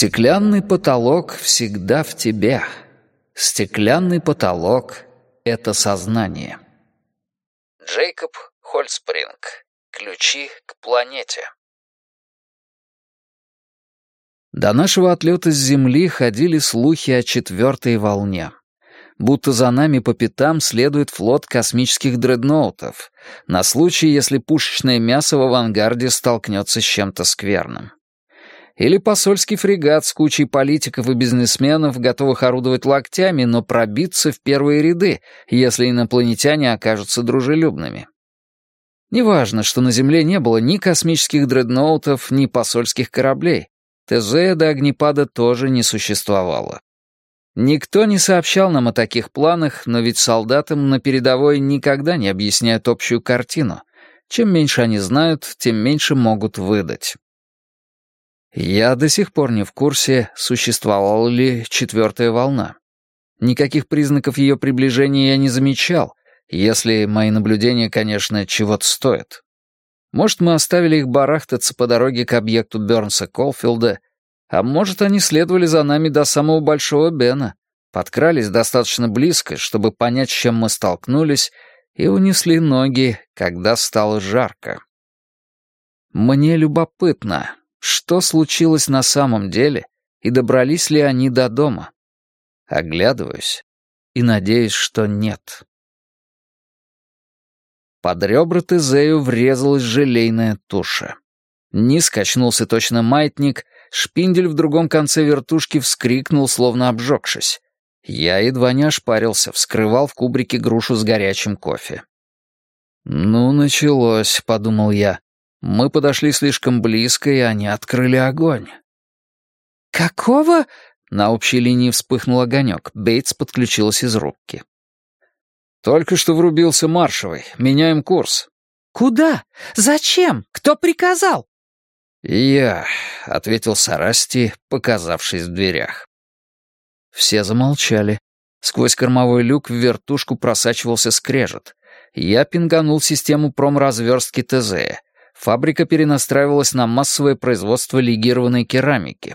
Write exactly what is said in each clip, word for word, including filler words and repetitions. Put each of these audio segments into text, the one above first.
Стеклянный потолок всегда в тебе. Стеклянный потолок — это сознание. Джейкоб Хольцпринг. Ключи к планете. До нашего отлета с Земли ходили слухи о четвертой волне. Будто за нами по пятам следует флот космических дредноутов, на случай, если пушечное мясо в авангарде столкнется с чем-то скверным. Или посольский фрегат с кучей политиков и бизнесменов, готовых орудовать локтями, но пробиться в первые ряды, если инопланетяне окажутся дружелюбными. Неважно, что на Земле не было ни космических дредноутов, ни посольских кораблей. Тезея до огнепада тоже не существовало. Никто не сообщал нам о таких планах, но ведь солдатам на передовой никогда не объясняют общую картину. Чем меньше они знают, тем меньше могут выдать. Я до сих пор не в курсе, существовала ли четвертая волна. Никаких признаков ее приближения я не замечал, если мои наблюдения, конечно, чего-то стоят. Может, мы оставили их барахтаться по дороге к объекту Бёрнса Колфилда, а может, они следовали за нами до самого Большого Бена, подкрались достаточно близко, чтобы понять, с чем мы столкнулись, и унесли ноги, когда стало жарко. Мне любопытно, что случилось на самом деле, и добрались ли они до дома. Оглядываюсь и надеюсь, что нет. Под ребра Тезею врезалась желейная туша. Низ качнулся точно маятник, шпиндель в другом конце вертушки вскрикнул, словно обжегшись. Я едва не ошпарился, вскрывал в кубрике грушу с горячим кофе. «Ну, началось», — подумал я. Мы подошли слишком близко, и они открыли огонь. «Какого?» — на общей линии вспыхнул огонек. Бейтс подключилась из рубки. «Только что врубился маршевый. Меняем курс». «Куда? Зачем? Кто приказал?» «Я», — ответил Сарасти, показавшись в дверях. Все замолчали. Сквозь кормовой люк в вертушку просачивался скрежет. Я пинганул систему промразверстки Тезея. Фабрика перенастраивалась на массовое производство легированной керамики.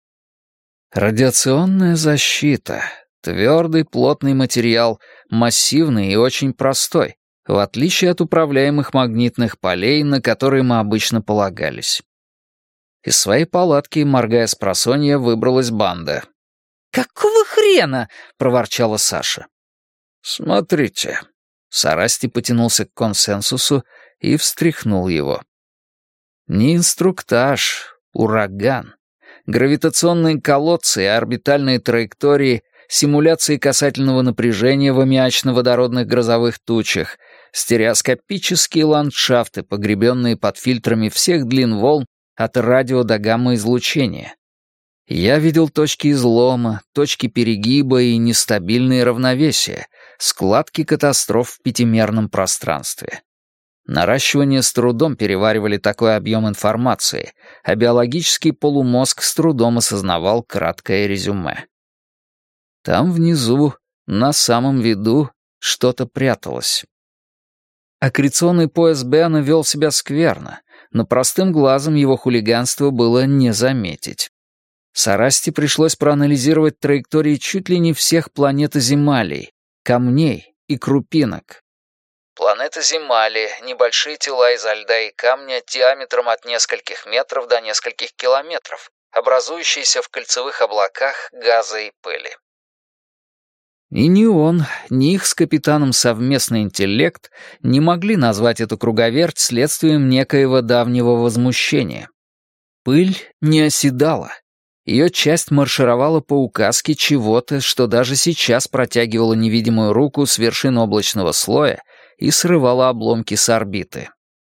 Радиационная защита. Твердый, плотный материал, массивный и очень простой, в отличие от управляемых магнитных полей, на которые мы обычно полагались. Из своей палатки, моргая с просонья, выбралась банда. «Какого хрена?» — проворчала Саша. «Смотрите». Сарасти потянулся к консенсусу и встряхнул его. Не инструктаж, ураган. Гравитационные колодцы и орбитальные траектории, симуляции касательного напряжения в аммиачно-водородных грозовых тучах, стереоскопические ландшафты, погребенные под фильтрами всех длин волн от радио до гамма-излучения. Я видел точки излома, точки перегиба и нестабильные равновесия, складки катастроф в пятимерном пространстве. Наращивание с трудом переваривали такой объем информации, а биологический полумозг с трудом осознавал краткое резюме. Там внизу, на самом виду, что-то пряталось. Аккреционный пояс Бена вел себя скверно, но простым глазом его хулиганство было не заметить. Сарасти пришлось проанализировать траектории чуть ли не всех планет Земалий, камней и крупинок. Планета Земали — небольшие тела изо льда и камня диаметром от нескольких метров до нескольких километров, образующиеся в кольцевых облаках газа и пыли. И ни он, ни их с капитаном совместный интеллект не могли назвать эту круговерть следствием некоего давнего возмущения. Пыль не оседала. Ее часть маршировала по указке чего-то, что даже сейчас протягивало невидимую руку с вершин облачного слоя и срывала обломки с орбиты.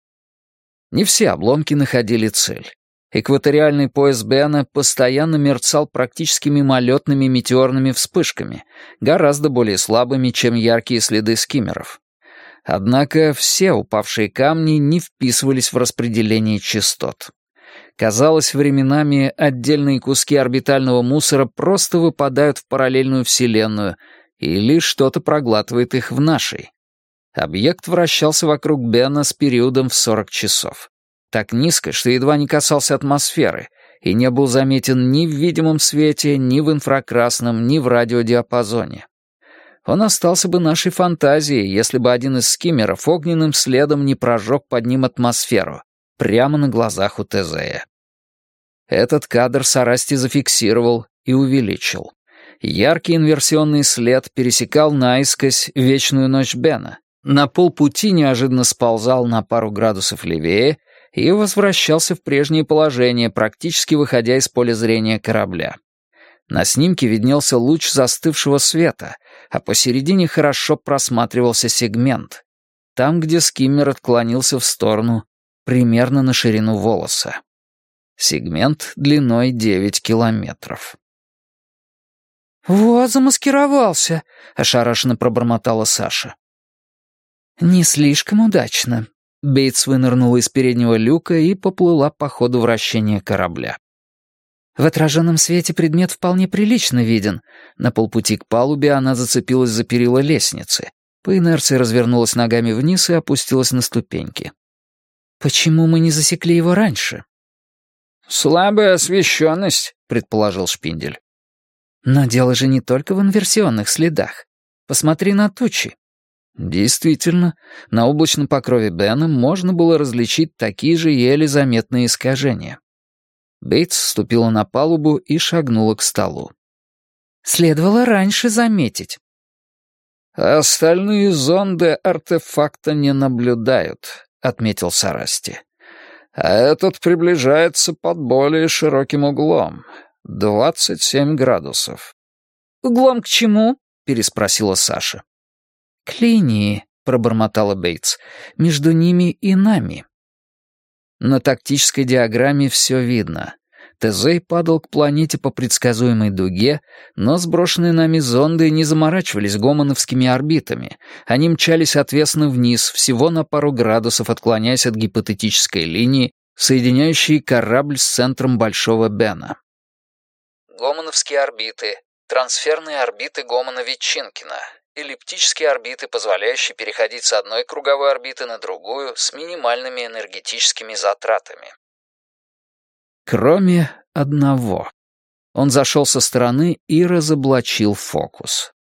Не все обломки находили цель. Экваториальный пояс Бена постоянно мерцал практически мимолетными метеорными вспышками, гораздо более слабыми, чем яркие следы скиммеров. Однако все упавшие камни не вписывались в распределение частот. Казалось, временами отдельные куски орбитального мусора просто выпадают в параллельную вселенную, или что-то проглатывает их в нашей. Объект вращался вокруг Бена с периодом в сорок часов. Так низко, что едва не касался атмосферы, и не был заметен ни в видимом свете, ни в инфракрасном, ни в радиодиапазоне. Он остался бы нашей фантазией, если бы один из скиммеров огненным следом не прожег под ним атмосферу, прямо на глазах у Тезея. Этот кадр Сарасти зафиксировал и увеличил. Яркий инверсионный след пересекал наискось вечную ночь Бена, на полпути неожиданно сползал на пару градусов левее и возвращался в прежнее положение, практически выходя из поля зрения корабля. На снимке виднелся луч застывшего света, а посередине хорошо просматривался сегмент. Там, где скиммер отклонился в сторону, примерно на ширину волоса. Сегмент длиной девять километров. «Вот замаскировался», — ошарашенно пробормотала Саша. «Не слишком удачно». Бейтс вынырнула из переднего люка и поплыла по ходу вращения корабля. В отраженном свете предмет вполне прилично виден. На полпути к палубе она зацепилась за перила лестницы. По инерции развернулась ногами вниз и опустилась на ступеньки. «Почему мы не засекли его раньше?» «Слабая освещенность», — предположил Шпиндель. «Но дело же не только в инверсионных следах. Посмотри на тучи». Действительно, на облачном покрове Бена можно было различить такие же еле заметные искажения. Бейтс вступила на палубу и шагнула к столу. «Следовало раньше заметить». «Остальные зонды артефакта не наблюдают», — отметил Сарасти. «А этот приближается под более широким углом. двадцать семь градусов». «Углом к чему?» — переспросила Саша. «К линии», — пробормотала Бейтс, — «между ними и нами». На тактической диаграмме все видно. Тезей падал к планете по предсказуемой дуге, но сброшенные нами зонды не заморачивались гомоновскими орбитами. Они мчались отвесно вниз, всего на пару градусов отклоняясь от гипотетической линии, соединяющей корабль с центром Большого Бена. Гомоновские орбиты — трансферные орбиты Гомона-Ветчинкина, эллиптические орбиты, позволяющие переходить с одной круговой орбиты на другую с минимальными энергетическими затратами. Кроме одного. Он зашел со стороны и разоблачил фокус.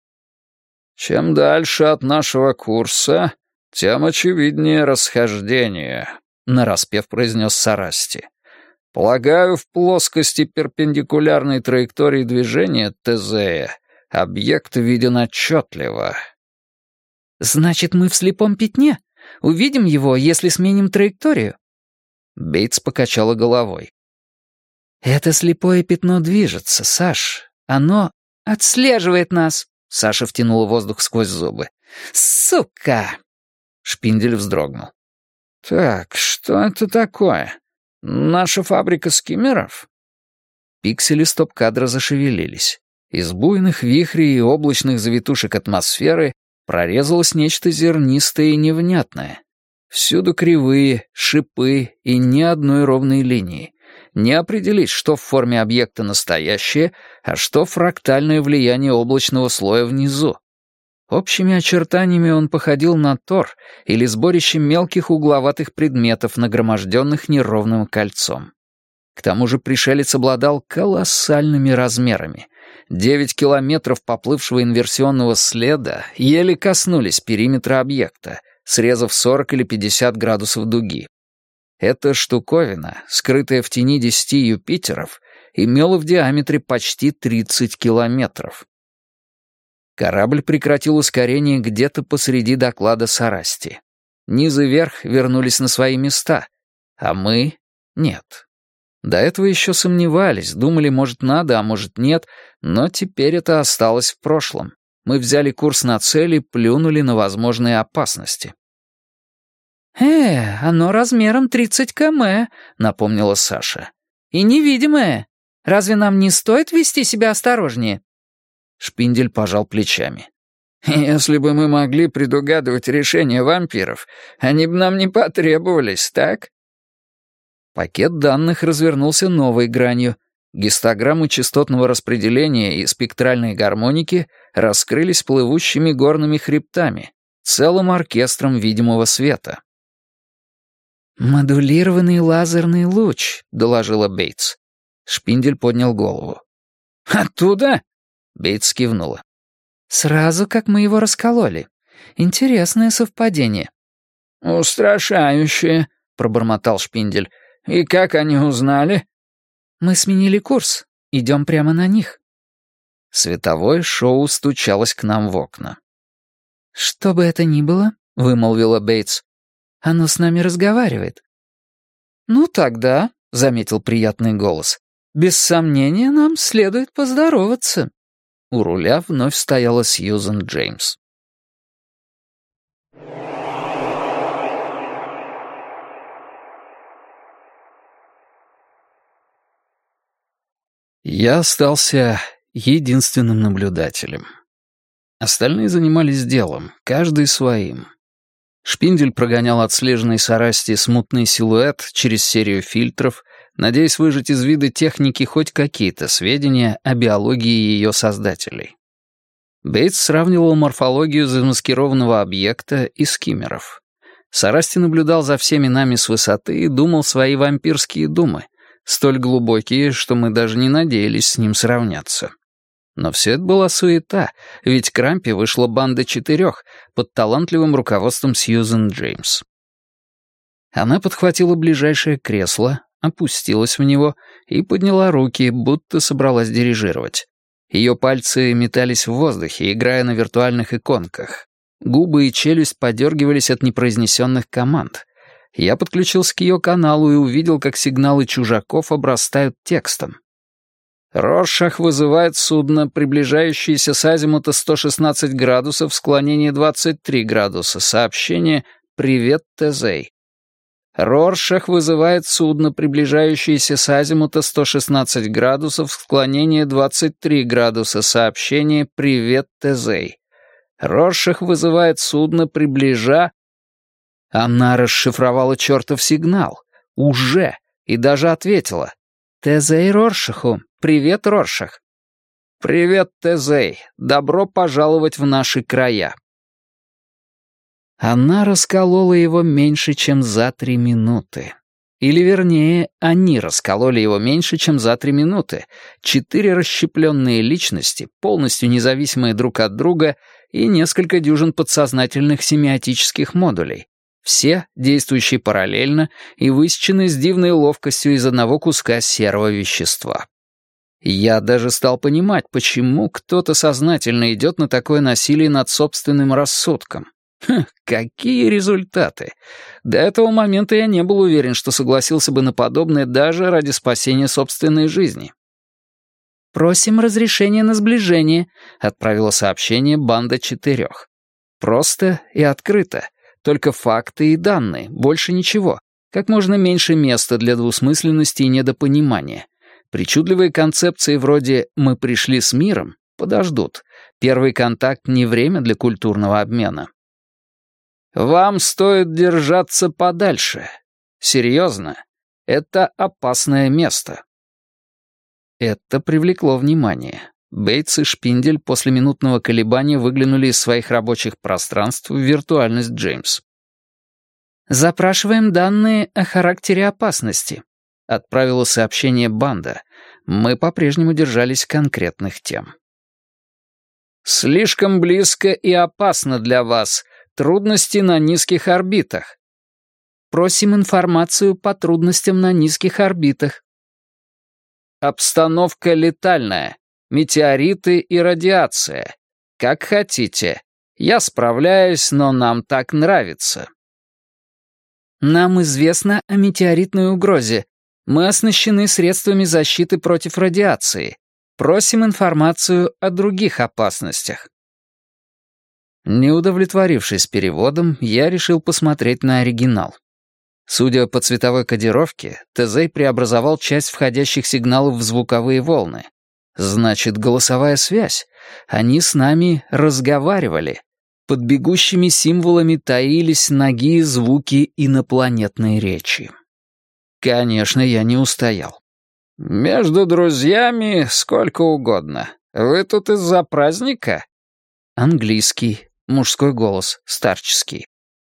«Чем дальше от нашего курса, тем очевиднее расхождение», — нараспев произнес Сарасти. «Полагаю, в плоскости перпендикулярной траектории движения Тезея объект виден отчетливо». «Значит, мы в слепом пятне? Увидим его, если сменим траекторию?» Бейтс покачала головой. «Это слепое пятно движется, Саш. Оно отслеживает нас». Саша втянула воздух сквозь зубы. «Сука!» Шпиндель вздрогнул. «Так, что это такое? Наша фабрика скиммеров?» Пиксели стоп-кадра зашевелились. Из буйных вихрей и облачных завитушек атмосферы прорезалось нечто зернистое и невнятное. Всюду кривые, шипы и ни одной ровной линии. Не определить, что в форме объекта настоящее, а что фрактальное влияние облачного слоя внизу. Общими очертаниями он походил на тор или сборище мелких угловатых предметов, нагроможденных неровным кольцом. К тому же пришелец обладал колоссальными размерами. Девять километров поплывшего инверсионного следа еле коснулись периметра объекта, срезав сорок или пятьдесят градусов дуги. Эта штуковина, скрытая в тени десяти Юпитеров, имела в диаметре почти тридцать километров. Корабль прекратил ускорение где-то посреди доклада Сарасти. Низ и верх вернулись на свои места, а мы — нет. До этого еще сомневались, думали, может, надо, а может, нет, но теперь это осталось в прошлом. Мы взяли курс на цель и плюнули на возможные опасности. «Э, оно размером тридцать километров», — напомнила Саша. «И невидимое. Разве нам не стоит вести себя осторожнее?» Шпиндель пожал плечами. «Если бы мы могли предугадывать решения вампиров, они бы нам не потребовались, так?» Пакет данных развернулся новой гранью. Гистограммы частотного распределения и спектральной гармоники раскрылись плывущими горными хребтами, целым оркестром видимого света. «Модулированный лазерный луч», — доложила Бейтс. Шпиндель поднял голову. «Оттуда?» — Бейтс кивнула. «Сразу, как мы его раскололи. Интересное совпадение». «Устрашающее», — пробормотал Шпиндель. «И как они узнали?» «Мы сменили курс. Идем прямо на них». Световое шоу стучалось к нам в окна. «Что бы это ни было», — вымолвила Бейтс, — «оно с нами разговаривает». «Ну тогда», — заметил приятный голос, — «без сомнения нам следует поздороваться». У руля вновь стояла Сьюзен Джеймс. Я остался единственным наблюдателем. Остальные занимались делом, каждый своим. Шпиндель прогонял отслеженный Сарасти смутный силуэт через серию фильтров, надеясь выжать из вида техники хоть какие-то сведения о биологии ее создателей. Бейтс сравнивал морфологию замаскированного объекта и скиммеров. Сарасти наблюдал за всеми нами с высоты и думал свои вампирские думы, столь глубокие, что мы даже не надеялись с ним сравняться. Но все это была суета, ведь к рампе вышла банда четырех под талантливым руководством Сьюзен Джеймс. Она подхватила ближайшее кресло, опустилась в него и подняла руки, будто собралась дирижировать. Ее пальцы метались в воздухе, играя на виртуальных иконках. Губы и челюсть подергивались от непроизнесенных команд. Я подключился к ее каналу и увидел, как сигналы чужаков обрастают текстом. «Роршах вызывает судно, приближающееся с азимута сто шестнадцать градусов, склонение двадцать три градуса. Сообщение «Привет, Тезей». Роршах вызывает судно, приближающееся с азимута сто шестнадцать градусов, склонение двадцать три градуса. Сообщение «Привет, Тезей». Роршах вызывает судно, приближа... Она расшифровала чертов сигнал. Уже. И даже ответила. «Тезей Роршаху. Привет, Роршах». «Привет, Тезей. Добро пожаловать в наши края». Она расколола его меньше, чем за три минуты. Или, вернее, они раскололи его меньше, чем за три минуты. Четыре расщепленные личности, полностью независимые друг от друга, и несколько дюжин подсознательных семиотических модулей. Все действующие параллельно и высечены с дивной ловкостью из одного куска серого вещества. Я даже стал понимать, почему кто-то сознательно идет на такое насилие над собственным рассудком. Хм, какие результаты! До этого момента я не был уверен, что согласился бы на подобное даже ради спасения собственной жизни. «Просим разрешения на сближение», — отправила сообщение банда четырех. Просто и открыто. Только факты и данные, больше ничего. Как можно меньше места для двусмысленности и недопонимания. Причудливые концепции вроде «мы пришли с миром» подождут. Первый контакт не время для культурного обмена. Вам стоит держаться подальше. Серьезно, это опасное место. Это привлекло внимание. Бейтс и Шпиндель после минутного колебания выглянули из своих рабочих пространств в виртуальность Джеймс. «Запрашиваем данные о характере опасности», — отправила сообщение банда. Мы по-прежнему держались конкретных тем. «Слишком близко и опасно для вас. Трудности на низких орбитах». «Просим информацию по трудностям на низких орбитах». «Обстановка летальная. Метеориты и радиация. Как хотите. Я справляюсь, но нам так нравится». «Нам известно о метеоритной угрозе. Мы оснащены средствами защиты против радиации. Просим информацию о других опасностях». Не удовлетворившись переводом, я решил посмотреть на оригинал. Судя по цветовой кодировке, Тезей преобразовал часть входящих сигналов в звуковые волны. Значит, голосовая связь. Они с нами разговаривали. Под бегущими символами таились нагие звуки инопланетной речи. Конечно, я не устоял. «Между друзьями сколько угодно. Вы тут из-за праздника?» Английский. Мужской голос, старческий.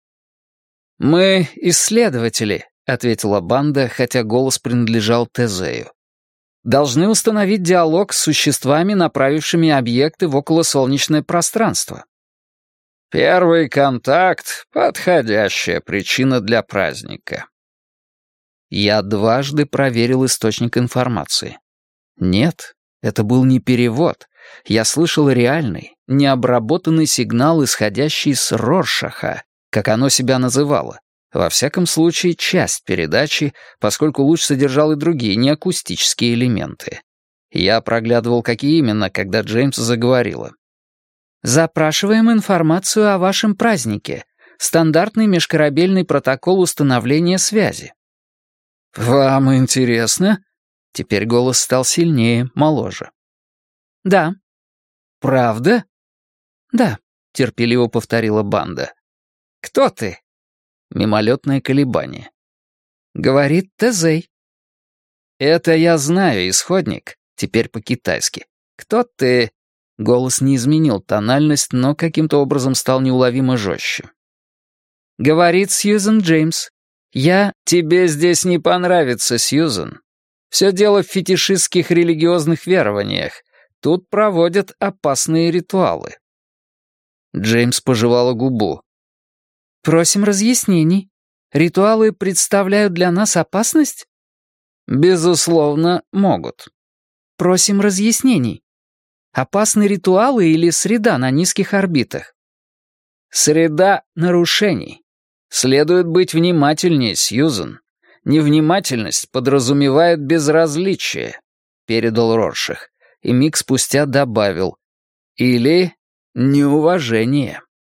«Мы исследователи», — ответила банда, хотя голос принадлежал Тезею. Должны установить диалог с существами, направившими объекты в околосолнечное пространство. Первый контакт — подходящая причина для праздника. Я дважды проверил источник информации. Нет, это был не перевод. Я слышал реальный, необработанный сигнал, исходящий с Роршаха, как оно себя называло. Во всяком случае, часть передачи, поскольку луч содержал и другие неакустические элементы. Я проглядывал, какие именно, когда Джеймс заговорила. «Запрашиваем информацию о вашем празднике. Стандартный межкорабельный протокол установления связи». «Вам интересно?» Теперь голос стал сильнее, моложе. «Да». «Правда?» «Да», — терпеливо повторила банда. «Кто ты?» Мимолетное колебание. «Говорит Тезей». «Это я знаю, исходник», теперь по-китайски. «Кто ты?» Голос не изменил тональность, но каким-то образом стал неуловимо жестче. «Говорит Сьюзен Джеймс. Я...» «Тебе здесь не понравится, Сьюзен. Все дело в фетишистских религиозных верованиях. Тут проводят опасные ритуалы». Джеймс пожевала губу. «Просим разъяснений. Ритуалы представляют для нас опасность?» «Безусловно, могут». «Просим разъяснений. Опасны ритуалы или среда на низких орбитах?» «Среда нарушений. Следует быть внимательнее, Сьюзен. Невнимательность подразумевает безразличие», — передал Роршах, и миг спустя добавил. «Или неуважение».